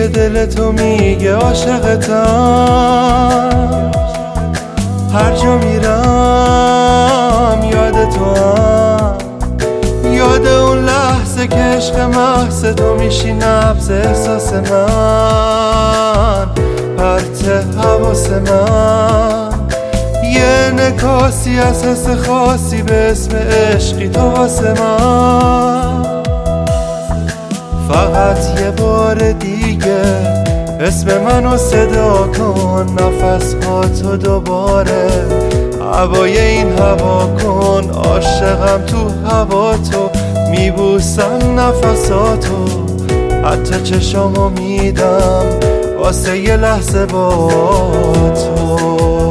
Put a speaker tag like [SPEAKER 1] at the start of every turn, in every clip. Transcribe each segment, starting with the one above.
[SPEAKER 1] دل تو میگه عاشقتم. هر جا میرم یاد تو هم، یاد اون لحظه که عشق محض تو میشی نبض احساس من، پرت حواس من. یه نکاسی از حس خاصی به اسم عشقی تو واسه من. فقط یه بار دیگه اسم منو صدا کن، نفس ها تو دوباره هوای این هوا کن. عاشقم تو هوا تو، میبوسم نفساتو، حتی چشامو میدم واسه یه لحظه با تو.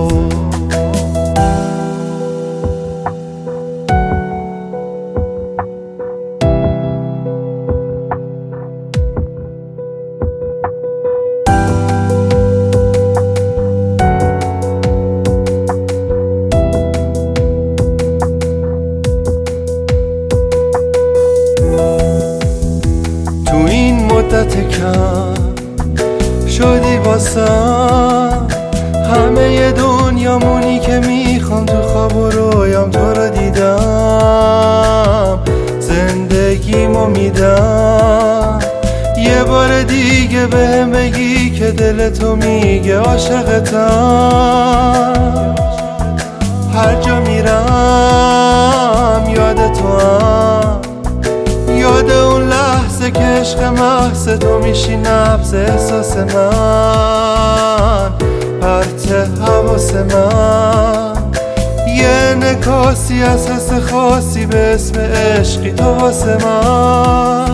[SPEAKER 1] مدت کم شدی واسم، همه دنیامونی که میخوام تو خواب و رویام تو رو دیدم. زندگیمو میدم یه بار دیگه بهم بگی که دل تو میگه عاشقتم. هر جا میرم یاد تو هم، یاد اون لحظه که عشق محض تو میشی نبض احساس من، پرت حواس من. یه نکاسی از حس خاصی به اسم عشقی تو واسه من.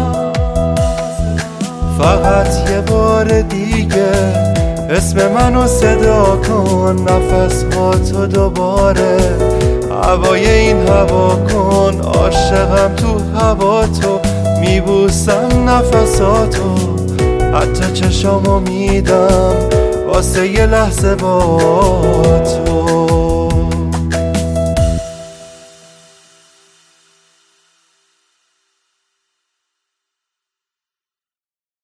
[SPEAKER 1] فقط یه بار دیگه اسم منو صدا کن، نفس ها تو دوباره هوای این هوا کن. عاشقم تو هوا تو، میبوسم نفساتو، حتی چشامو میدم واسه یه لحظه با تو.